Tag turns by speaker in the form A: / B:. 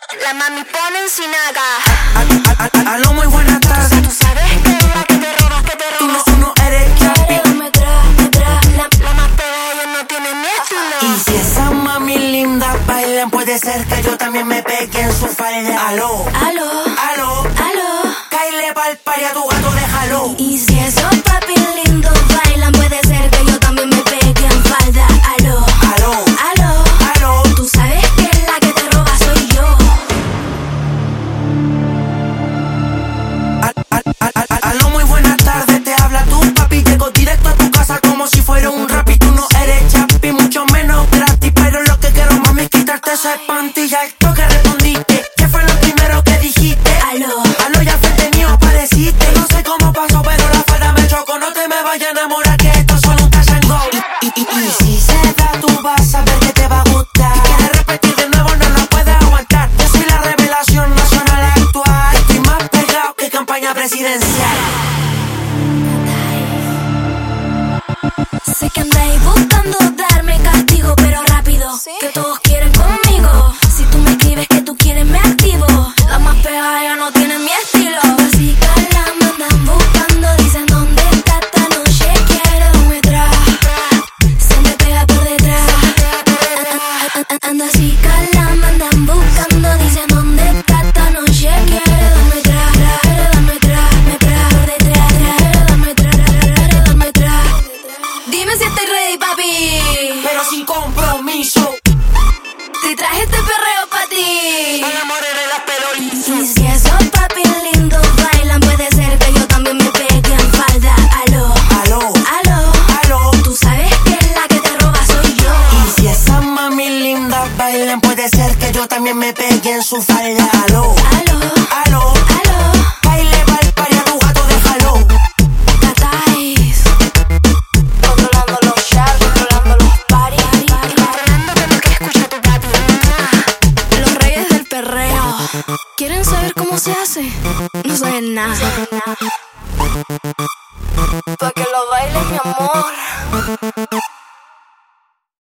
A: La mami pone en Sinaga.
B: Aló, muy buenas tardes.
A: Tú sabes que es la que te robas, que te robas.
B: Tú no eres Champi.
A: Me trae. La más pegada, ella no tiene ni estilo.
B: Y si esa mami linda bailan, puede ser que yo también me pegue en su falda. Aló,
A: Aló.
B: caile pa'l party a tu gato, déjalo.
A: Y si esos papi lindos bailan, puede ser que yo también me pegue en falda. Aló. Tú sabes que la que te roba soy yo.
B: Aló, muy buenas tardes, te habla tu papi. Llego directo a tu casa como si fuera un rap. Y tú no eres Champi, mucho menos gratis. Pero lo que quiero, mami, es quitarte ese panty. Ya esto que respondiste, ¿qué fue lo primero que dijiste? Aló, ya frente mío apareciste. No sé cómo pasó, pero la falda me chocó. No te me vayas a enamorar, que esto es solo un touch and go. Y si se da, tú vas a ver que te va a gustar. Si quieres repetir de nuevo, no lo puedes aguantar. Yo soy la revelación nacional actual. Estoy más pegado que campaña presidencial.
A: Sé que andáis buscando darme castigo, pero rápido, ¿sí? Que todos quieren conmigo. Si tú me escribes que tú quieres, me activo. La más pegada ya no tiene mi estilo. Así que la me andan buscando, dicen dónde está esta noche. Quiere darme atrás, se me pega por detrás. Anda así que la me andan buscando, dicen dónde está esta noche. Quiere darme atrás, me pega por detrás. Darme atrás. Dime si estoy ready, papi.
B: Pero sin compromiso.
A: Te traje este perreo pa' ti.
B: No enamores de las pelolitas.
A: Y si esos papi lindos bailan, puede ser que yo también me pegue en falda. Aló. Tú sabes que la que te roba soy yo.
B: Y si esa mami linda bailan, puede ser que yo también me pegue en su falda. Aló. Baile pa'l party a tu gato, déjalo.
A: Catáis. Controlando los shots, controlando los parties. Controlando lo que escucha tu papi. Los reyes del perreo. ¿Quieren saber cómo se hace? No saben nada. Pa' que lo bailes, mi amor.